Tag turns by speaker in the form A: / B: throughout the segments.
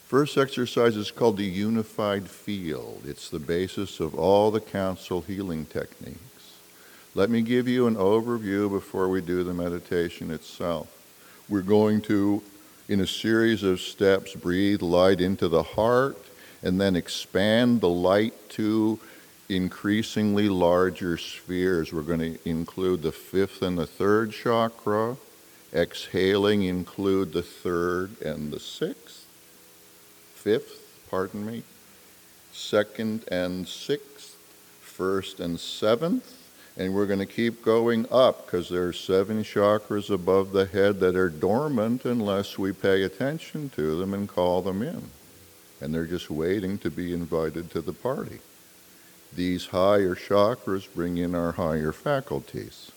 A: First exercise is called the unified field. It's the basis of all the council healing techniques. Let me give you an overview before we do the meditation itself. We're going to, in a series of steps, breathe light into the heart and then expand the light to increasingly larger spheres. We're going to include the fifth and the third chakra. Exhaling, include the third and the fifth, second and sixth, first and seventh. And we're going to keep going up because there are 7 chakras above the head that are dormant unless we pay attention to them and call them in. And they're just waiting to be invited to the party. These higher chakras bring in our higher faculties.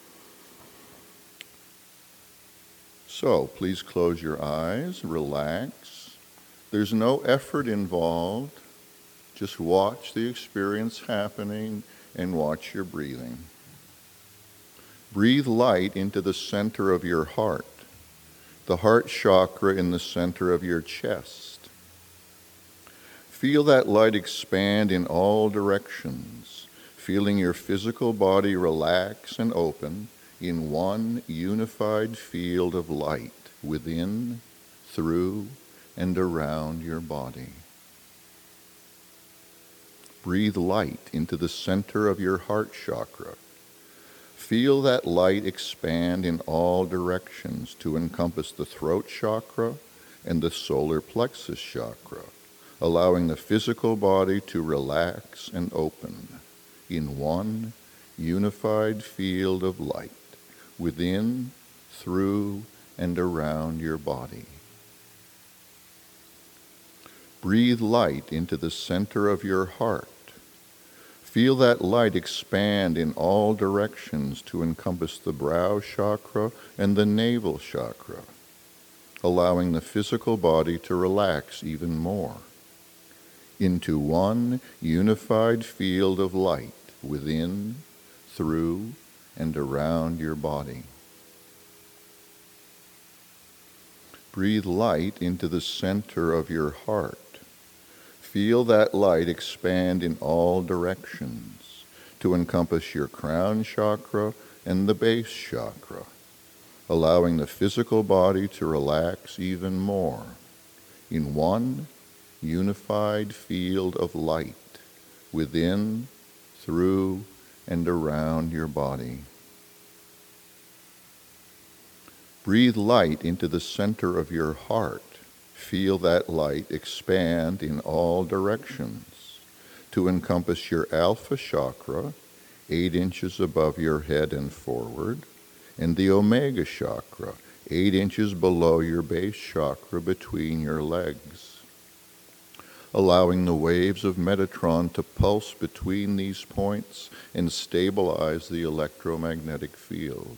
A: So please close your eyes, relax. There's no effort involved. Just watch the experience happening and watch your breathing. Breathe light into the center of your heart, the heart chakra in the center of your chest. Feel that light expand in all directions, feeling your physical body relax and open in one unified field of light within, through, and around your body. Breathe light into the center of your heart chakra. Feel that light expand in all directions to encompass the throat chakra and the solar plexus chakra, allowing the physical body to relax and open in one unified field of light within, through, and around your body. Breathe light into the center of your heart. Feel that light expand in all directions to encompass the brow chakra and the navel chakra, allowing the physical body to relax even more into one unified field of light within, through, and around your body. Breathe light into the center of your heart. Feel that light expand in all directions to encompass your crown chakra and the base chakra, allowing the physical body to relax even more in one unified field of light within, through, and around your body. Breathe light into the center of your heart. Feel that light expand in all directions to encompass your alpha chakra, 8 inches above your head and forward, and the omega chakra, 8 inches below your base chakra between your legs, allowing the waves of Metatron to pulse between these points and stabilize the electromagnetic field.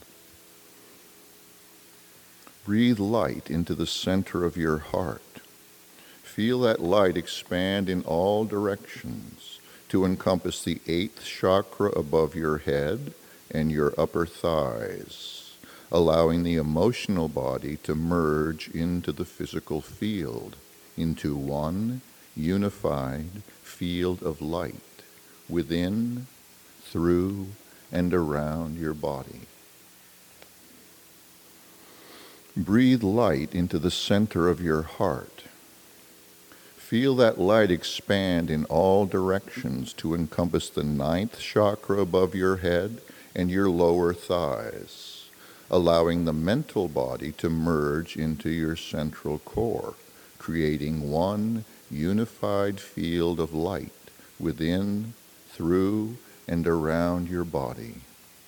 A: Breathe light into the center of your heart. Feel that light expand in all directions to encompass the 8th chakra above your head and your upper thighs, allowing the emotional body to merge into the physical field, into one unified field of light within, through, and around your body. Breathe light into the center of your heart. Feel that light expand in all directions to encompass the 9th chakra above your head and your lower thighs, allowing the mental body to merge into your central core, creating one unified field of light within, through, and around your body.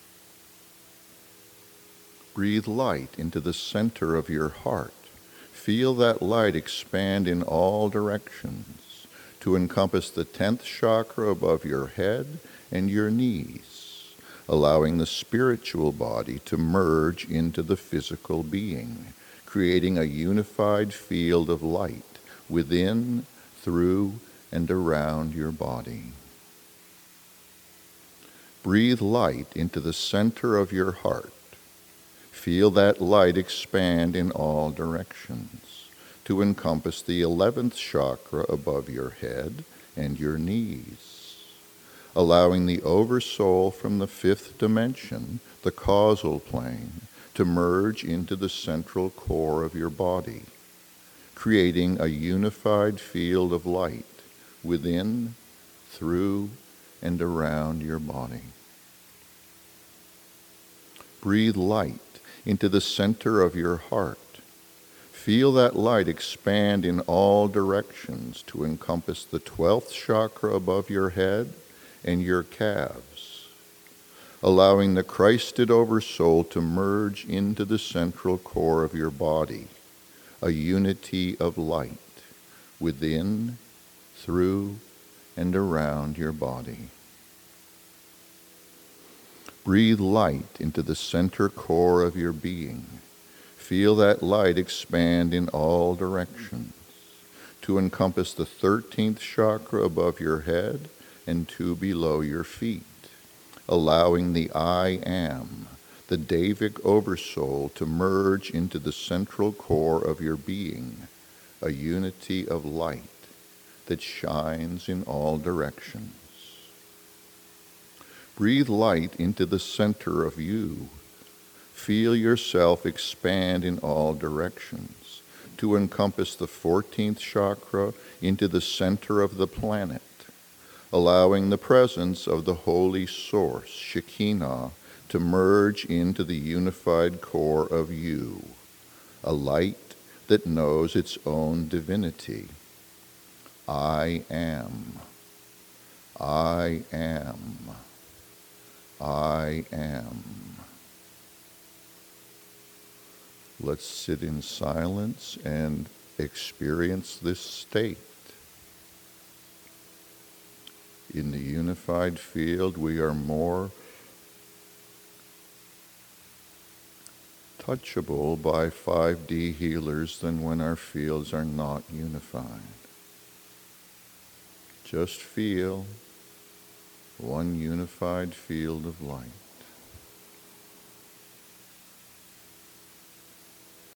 A: Breathe light into the center of your heart. Feel that light expand in all directions to encompass the 10th chakra above your head and your knees, allowing the spiritual body to merge into the physical being, creating a unified field of light within, through, and around your body. Breathe light into the center of your heart. Feel that light expand in all directions to encompass the 11th chakra above your head and your knees, allowing the oversoul from the 5th dimension, the causal plane, to merge into the central core of your body, creating a unified field of light within, through, and around your body. Breathe light into the center of your heart. Feel that light expand in all directions to encompass the 12th chakra above your head and your calves, allowing the Christed Oversoul to merge into the central core of your body, a unity of light within, through, and around your body. Breathe light into the center core of your being. Feel that light expand in all directions to encompass the 13th chakra above your head and 2 below your feet, allowing the I Am, the Devic Oversoul, to merge into the central core of your being, a unity of light that shines in all directions. Breathe light into the center of you. Feel yourself expand in all directions to encompass the 14th chakra into the center of the planet, allowing the presence of the Holy Source, Shekinah, to merge into the unified core of you, a light that knows its own divinity. I am. I am. I am. Let's sit in silence and experience this state. In the unified field, we are more touchable by 5D healers than when our fields are not unified. Just feel one unified field of light.